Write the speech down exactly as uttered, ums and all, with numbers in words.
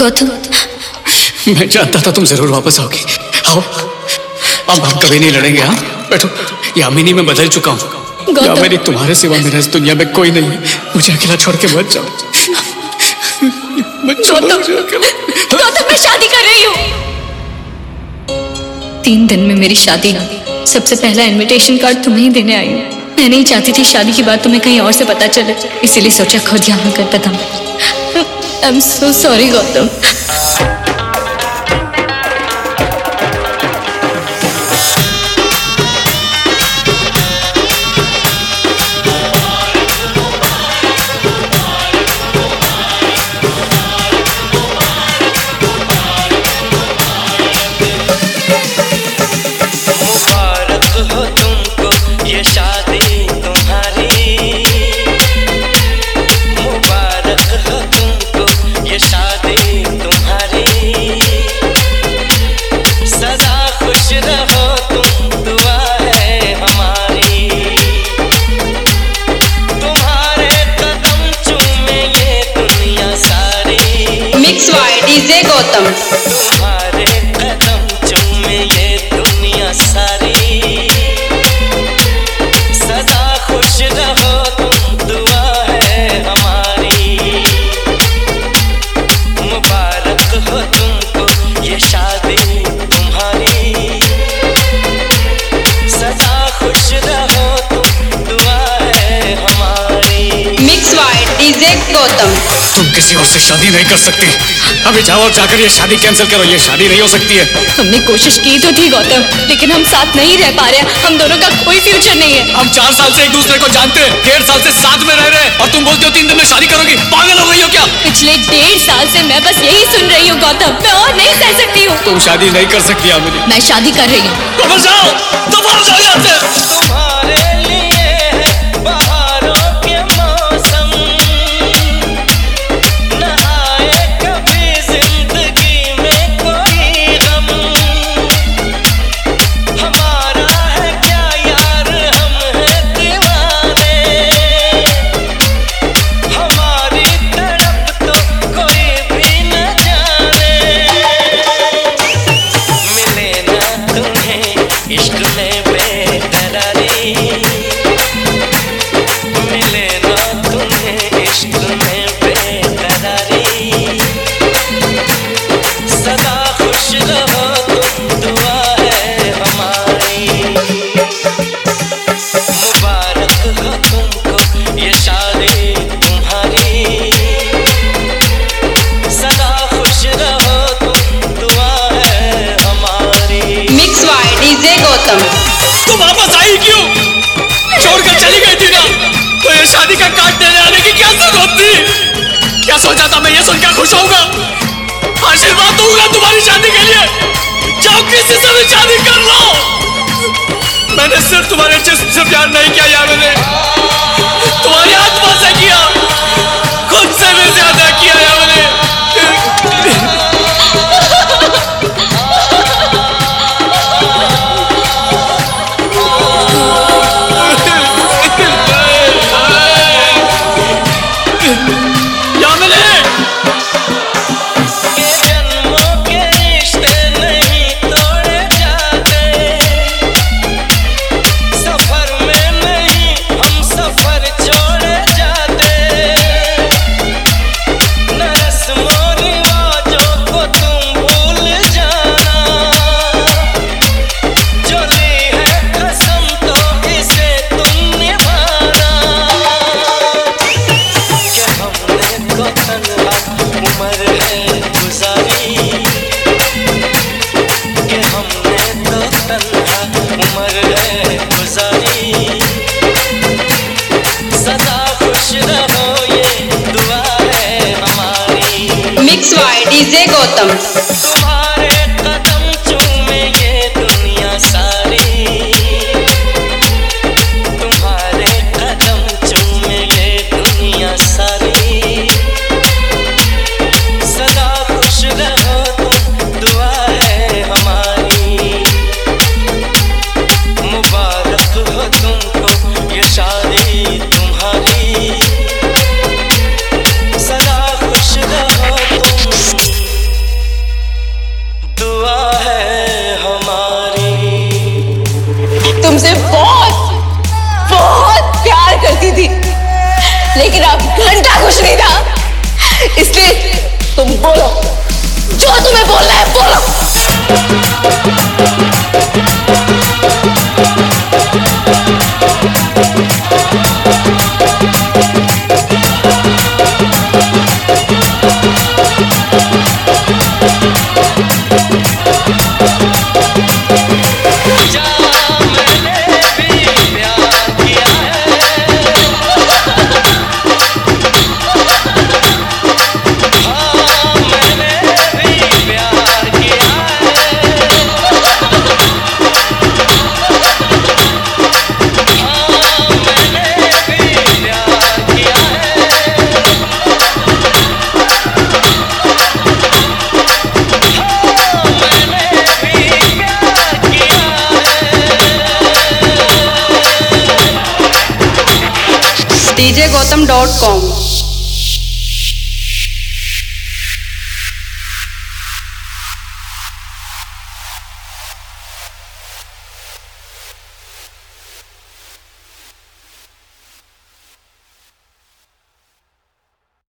गौतम, मैं जानता था तुम जरूर वापस आओगी। आओ, अब हम कभी नहीं लड़ेंगे। हाँ बैठो। यामिनी मैं बदल चुका हूँ। यामिनी तुम्हारे सिवा मेरा इस दुनिया में कोई नहीं है। मुझे अकेला छोड़ के मत जाओ। गौतम, गौतम मैं शादी कर रही हूँ। तीन दिन में मेरी शादी है। सबसे पहला इनविटेशन कार्ड तुम्हें ही देने आई हूँ। मैं नहीं चाहती थी शादी की बात तुम्हें कहीं और से पता चले, इसीलिए सोचा खुद यहाँ कर बता। I am so sorry Gautam. DJ Gautam. तुम्हारे कदम चूमे ये दुनिया सारी, सदा खुश रहो तुम, दुआ है हमारी। मुबारक हो तुमको ये शादी तुम्हारी, सदा खुश रहो तुम, दुआ है हमारी। Mix wide DJ Gautam. तुम किसी और से शादी नहीं कर सकती। अभी जाओ और जाकर ये शादी कैंसिल करो। ये शादी नहीं हो सकती है। हमने कोशिश की तो थी गौतम, लेकिन हम साथ नहीं रह पा रहे। हम दोनों का कोई फ्यूचर नहीं है। हम चार साल से एक दूसरे को जानते हैं, डेढ़ साल से साथ में रह रहे हैं, और तुम बोलते हो तीन दिन में शादी करोगी। पागल हो गई हो क्या? पिछले डेढ़ साल से मैं बस यही सुन रही हूँ गौतम। मैं और नहीं सह सकती हूँ। तुम शादी नहीं कर सकती यामिनी। मैं शादी कर रही हूँ। तो जाओ, तो जाओ यहाँ से। तुम्हारे लिए है बहारों के मौसम, नहाए कभी जिंदगी में कोई गम। हमारा है क्या यार, हम है दीवाने, हमारी तड़प तो कोई भी न जाने। मिले ना तुम्हें इश्क में बेकरारी, मिले ना तुम्हें इश्क में बेकरारी, सदा खुश रहो तुम, दुआ है हमारी। मुबारक हो तुमको ये शादी तुम्हारी, सदा खुश रहो तुम, दुआ है हमारी। Mix wide DJ Gautam. तुम वापस आई क्यों? छोड़कर चली गई थी ना, तो ये शादी का कार्ड देने आने की क्या जरूरत थी? क्या सोचा था मैं ये सुनकर खुश होऊंगा? आशीर्वाद दूंगा तुम्हारी शादी के लिए। जाओ किसी से भी शादी कर लो। मैंने सिर्फ तुम्हारे जिस्म से प्यार नहीं किया यार, मैंने तुम्हारी आत्मा से किया, खुद से भी ज्यादा किया यार मैंने। के जन्मों के रिश्ते नहीं तोड़े जाते, सफर में नहीं हम सफर छोड़े जाते। न रस्मों रिवाजों को तुम भूल जाना, जो ली है कसम तो इसे तुम निभाना। कि हमने तो तन्हा उम्र है गुजारी, कि हमने तो तन्हा उम्र है गुजारी, सदा खुश रहो ये दुआ है हमारी। Mix wide DJ Gautam. तुम्हारे कदम चूमे ये दुनिया सारी, तुम्हारे कदम चूमे ये दुनिया सारी, सदा खुश रहो तुम, दुआ है हमारी। मुबारक हो तुमको ये शादी तुम्हारी, सदा खुश रहो तुम। DJ Gautam dot com.